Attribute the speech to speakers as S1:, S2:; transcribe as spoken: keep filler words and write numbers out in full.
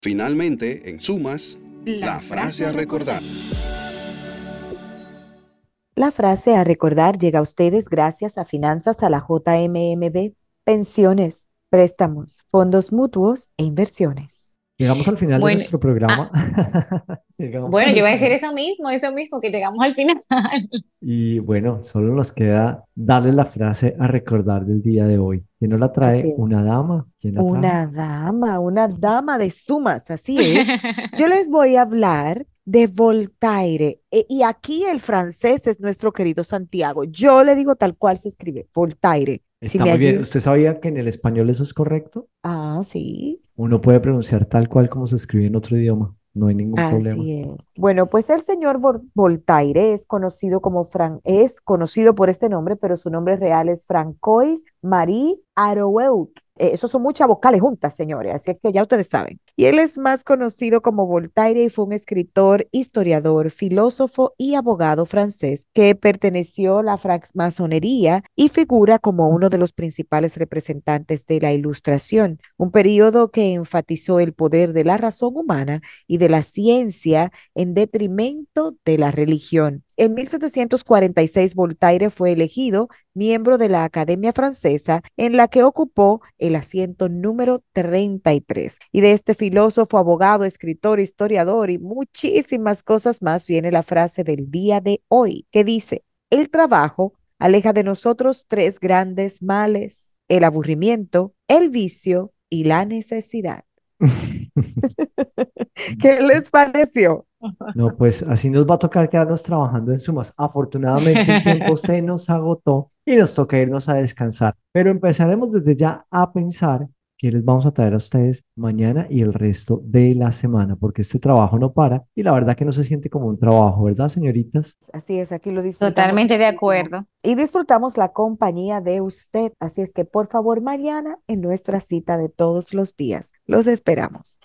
S1: Finalmente, en sumas,
S2: La,
S1: la frase a recordar.
S2: La frase a recordar llega a ustedes gracias a Finanzas a la J M M B, pensiones, préstamos, fondos mutuos e inversiones.
S3: Llegamos al final de
S4: Bueno,
S3: nuestro programa.
S4: ah,
S3: Llegamos
S4: bueno,
S3: al
S4: yo iba a decir
S3: final.
S4: eso mismo, eso mismo, que llegamos al final.
S3: Y bueno, solo nos queda darle la frase a recordar del día de hoy. ¿Quién nos la
S2: Así
S3: trae?
S2: es.
S3: ¿Una dama? ¿Quién la trajo?
S2: Una dama, una dama de sumas, así es. Yo les voy a hablar de Voltaire. E- y aquí el francés es nuestro querido Santiago. Yo le digo tal cual se escribe, Voltaire. Si
S3: Está
S2: me
S3: muy bien.
S2: ayuda.
S3: ¿Usted sabía que en el español eso es correcto?
S2: Ah, sí.
S3: Uno puede pronunciar tal cual como se escribe en otro idioma. No hay ningún problema.
S2: Así es. Bueno, pues el señor Vol- Voltaire es conocido como Fran, es conocido por este nombre, pero su nombre real es Francois Marie Arouet. Eh, esos son muchas vocales juntas, señores, así es que ya ustedes saben. Y él es más conocido como Voltaire y fue un escritor, historiador, filósofo y abogado francés que perteneció a la francmasonería y figura como uno de los principales representantes de la Ilustración, un periodo que enfatizó el poder de la razón humana y de la ciencia en detrimento de la religión. En mil setecientos cuarenta y seis, Voltaire fue elegido miembro de la Academia Francesa, en la que ocupó el asiento número treinta y tres. Y de este filósofo, abogado, escritor, historiador y muchísimas cosas más viene la frase del día de hoy, que dice, el trabajo aleja de nosotros tres grandes males, el aburrimiento, el vicio y la necesidad. ¿Qué les pareció?
S3: No, pues así nos va a tocar quedarnos trabajando en sumas. Afortunadamente el tiempo se nos agotó y nos toca irnos a descansar. Pero empezaremos desde ya a pensar qué les vamos a traer a ustedes mañana y el resto de la semana, porque este trabajo no para y la verdad que no se siente como un trabajo, ¿verdad, señoritas?
S2: Así es, aquí lo disfrutamos
S4: Totalmente de
S2: muchísimo.
S4: acuerdo.
S2: Y disfrutamos la compañía de usted. Así es que, por favor, mañana en nuestra cita de todos los días, los esperamos.